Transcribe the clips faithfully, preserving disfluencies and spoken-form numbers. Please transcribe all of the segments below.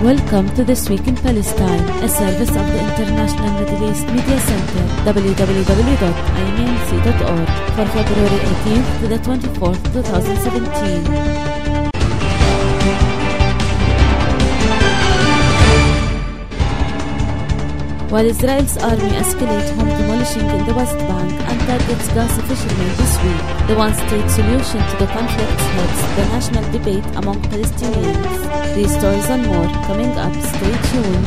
Welcome to This Week in Palestine, a service of the International Middle East Media Center, w w w dot i m m c dot org, for February eighteenth to the twenty-fourth, twenty seventeen. While Israel's army escalates home demolishing in the West Bank and targets Gaza fishermen this week, the one-state solution to the conflict heads the national debate among Palestinians. These stories and more coming up. Stay tuned.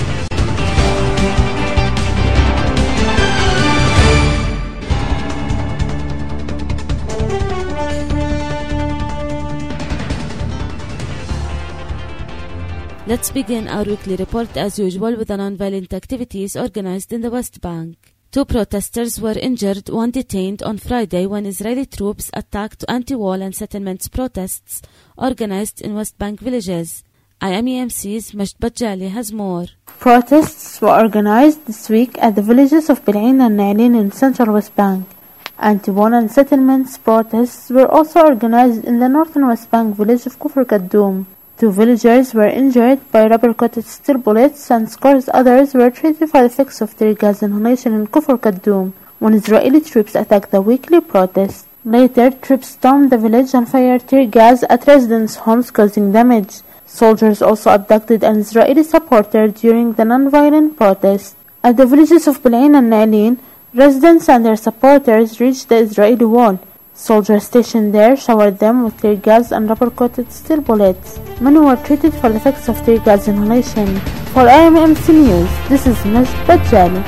Let's begin our weekly report as usual with the non-violent activities organized in the West Bank. Two protesters were injured, one detained on Friday when Israeli troops attacked anti-wall and settlements protests organized in West Bank villages. I M E M C's Majd Bajali has more. Protests were organized this week at the villages of Bil'in and Na'alin in central West Bank. Anti-wall and settlements protests were also organized in the northern West Bank village of Kufr Kaddoum. Two villagers were injured by rubber-coated steel bullets and scores others were treated for the effects of tear gas inhalation in Kufr Kaddoum when Israeli troops attacked the weekly protest. Later, troops stormed the village and fired tear gas at residents' homes, causing damage. Soldiers also abducted an Israeli supporter during the non-violent protest. At the villages of Bil'in and Na'alin, residents and their supporters reached the Israeli wall. Soldiers stationed there showered them with tear gas and rubber-coated steel bullets. Many were treated for the effects of tear gas inhalation. For I M M C News, this is Majd Bajali.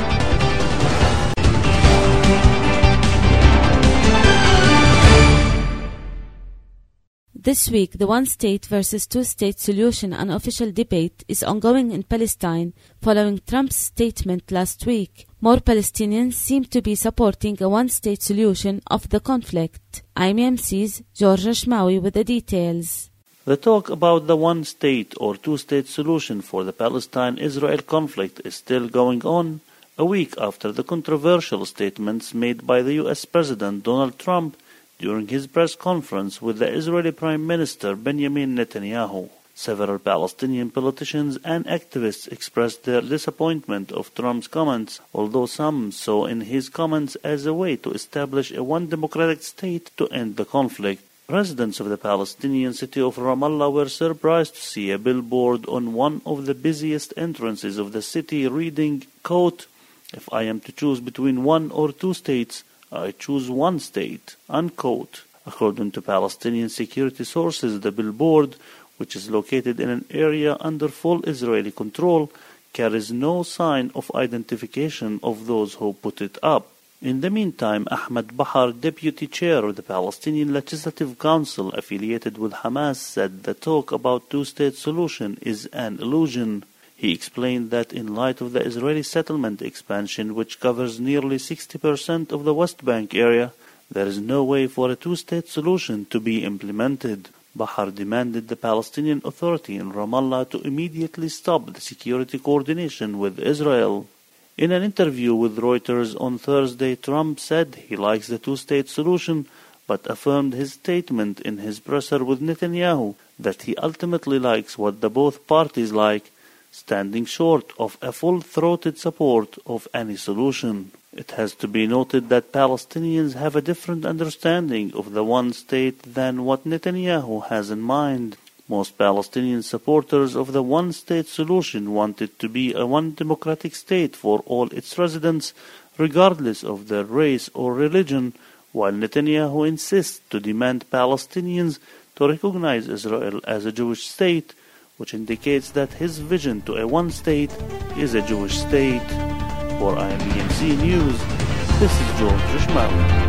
This week, the one-state versus two-state solution unofficial debate is ongoing in Palestine following Trump's statement last week. More Palestinians seem to be supporting a one-state solution of the conflict. I M E M C's George Ashmawi with the details. The talk about the one-state or two-state solution for the Palestine-Israel conflict is still going on, a week after the controversial statements made by the U S President Donald Trump during his press conference with the Israeli Prime Minister Benjamin Netanyahu. Several Palestinian politicians and activists expressed their disappointment of Trump's comments, although some saw in his comments as a way to establish a one democratic state to end the conflict. Residents of the Palestinian city of Ramallah were surprised to see a billboard on one of the busiest entrances of the city reading, quote, "If I am to choose between one or two states, I choose one state," unquote. According to Palestinian security sources, the billboard, which is located in an area under full Israeli control, carries no sign of identification of those who put it up. In the meantime, Ahmed Bahar, deputy chair of the Palestinian Legislative Council affiliated with Hamas, said the talk about two-state solution is an illusion. He explained that in light of the Israeli settlement expansion, which covers nearly sixty percent of the West Bank area, there is no way for a two-state solution to be implemented. Bahar demanded the Palestinian Authority in Ramallah to immediately stop the security coordination with Israel. In an interview with Reuters on Thursday, Trump said he likes the two-state solution, but affirmed his statement in his presser with Netanyahu that he ultimately likes what the both parties like, standing short of a full-throated support of any solution. It has to be noted that Palestinians have a different understanding of the one state than what Netanyahu has in mind. Most Palestinian supporters of the one-state solution want it to be a one democratic state for all its residents, regardless of their race or religion, while Netanyahu insists to demand Palestinians to recognize Israel as a Jewish state, which indicates that his vision to a one state is a Jewish state. For I M E M C News, this is George Ashmawi.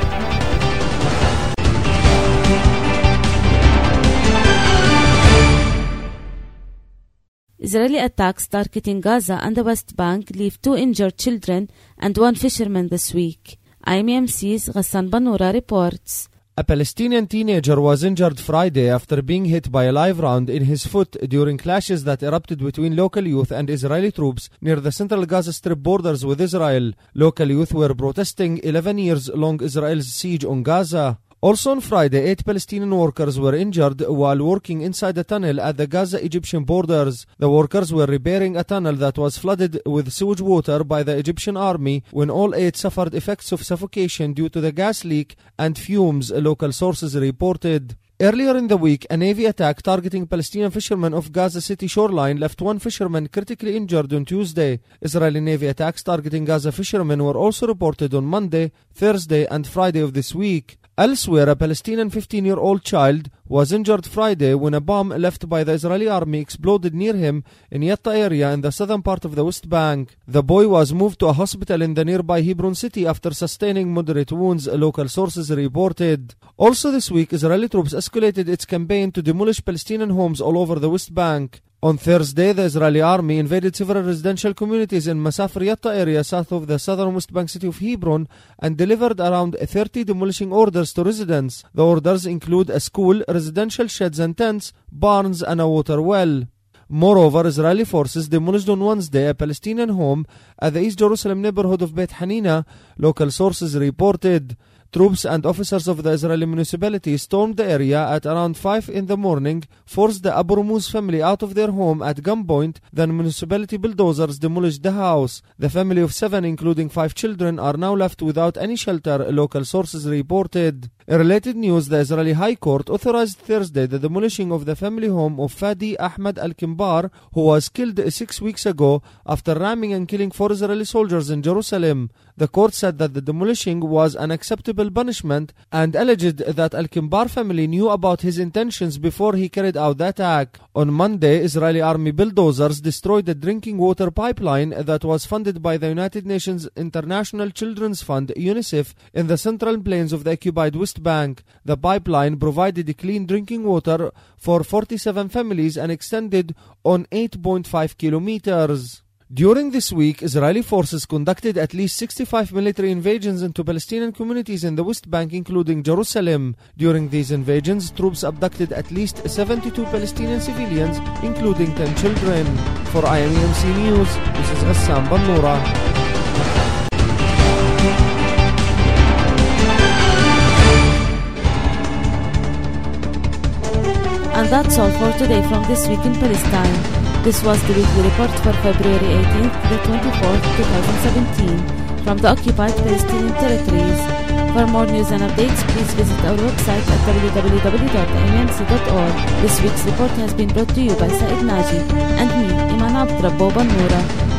Israeli attacks targeting Gaza and the West Bank leave two injured children and one fisherman this week. I M E M C's Ghassan Bannoura reports. A Palestinian teenager was injured Friday after being hit by a live round in his foot during clashes that erupted between local youth and Israeli troops near the central Gaza Strip borders with Israel. Local youth were protesting eleven years long Israel's siege on Gaza. Also on Friday, eight Palestinian workers were injured while working inside a tunnel at the Gaza-Egyptian borders. The workers were repairing a tunnel that was flooded with sewage water by the Egyptian army when all eight suffered effects of suffocation due to the gas leak and fumes, local sources reported. Earlier in the week, a Navy attack targeting Palestinian fishermen off Gaza City shoreline left one fisherman critically injured on Tuesday. Israeli Navy attacks targeting Gaza fishermen were also reported on Monday, Thursday, and Friday of this week. Elsewhere, a Palestinian fifteen-year-old child was injured Friday when a bomb left by the Israeli army exploded near him in Yatta area in the southern part of the West Bank. The boy was moved to a hospital in the nearby Hebron city after sustaining moderate wounds, local sources reported. Also this week, Israeli troops escalated its campaign to demolish Palestinian homes all over the West Bank. On Thursday, the Israeli army invaded several residential communities in Masafir Yatta area south of the southern West Bank city of Hebron and delivered around thirty demolishing orders to residents. The orders include a school, residential sheds and tents, barns and a water well. Moreover, Israeli forces demolished on Wednesday a Palestinian home at the East Jerusalem neighborhood of Beit Hanina, local sources reported. Troops and officers of the Israeli municipality stormed the area at around five in the morning, forced the Abu Rumuz family out of their home at gunpoint, then municipality bulldozers demolished the house. The family of seven, including five children, are now left without any shelter, local sources reported. In related news, the Israeli High Court authorized Thursday the demolishing of the family home of Fadi Ahmad Al-Kimbar, who was killed six weeks ago after ramming and killing four Israeli soldiers in Jerusalem. The court said that the demolishing was an acceptable punishment and alleged that Al-Kimbar family knew about his intentions before he carried out the attack. On Monday, Israeli army bulldozers destroyed a drinking water pipeline that was funded by the United Nations International Children's Fund, UNICEF, in the central plains of the occupied West Bank. The pipeline provided clean drinking water for forty-seven families and extended on eight point five kilometers. During this week, Israeli forces conducted at least sixty-five military invasions into Palestinian communities in the West Bank, including Jerusalem. During these invasions, troops abducted at least seventy-two Palestinian civilians, including ten children. For I M E M C News, this is Ghassan Bannoura. And that's all for today from This Week in Palestine. This was the weekly report for February eighteenth to the twenty-fourth, twenty seventeen from the occupied Palestinian territories. For more news and updates, please visit our website at w w w dot i m c dot org. This week's report has been brought to you by Said Naji and me, Iman Abdrabbo Bannoura.